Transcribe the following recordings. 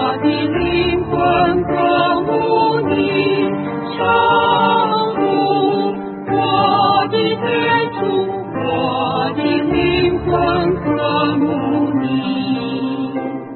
的灵魂渴慕你，上主，我的天主，我的灵魂渴慕你。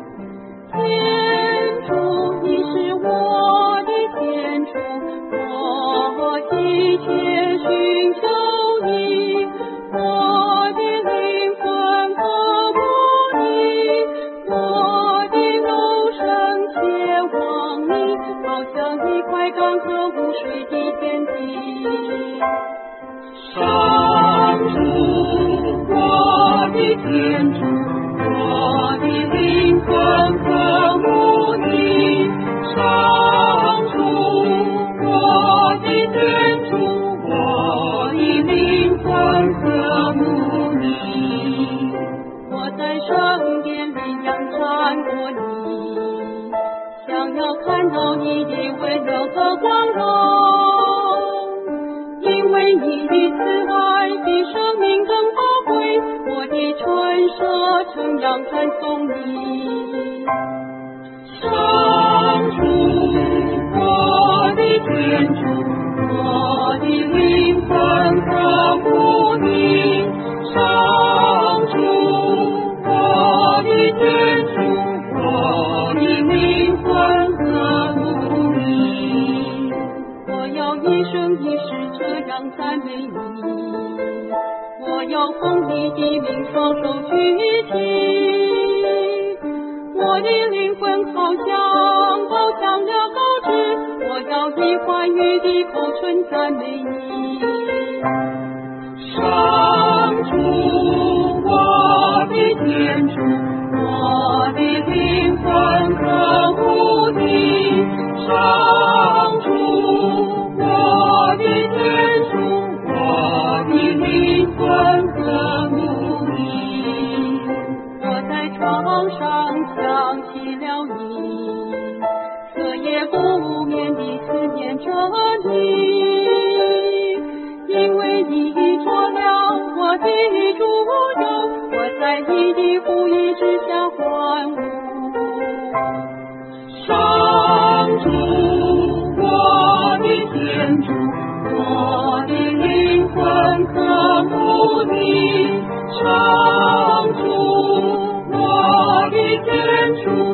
天主，你是我的天主，我急切寻求你，我的灵魂渴慕你，我的肉身切望你，好像一块干涸无水的田地。上主，我的天主，我的灵魂渴慕你，上主，我的天主，我的灵魂渴慕你。我在圣殿里仰瞻过你，想要看到你的温柔和光荣，因为你的慈爱比生命更宝贵，我的唇舌称扬传颂你。上主，我的天主，我的灵魂渴慕你，上主，我的天主，我的灵魂渴慕你。我要一生一世这样赞美你，我要奉你的名双手举起，我的灵魂好像了高枝，我要以欢愉的口唇赞美你。上主，我的天主，我的灵魂渴慕你，上主，我的天主，我的灵魂渴慕你。我在床上想起了你，彻夜不眠地思念着你，因为你做了我的主佑，我在你的护荫之下欢舞。上主，我的天主，我的灵魂渴慕你，上主，我的天主。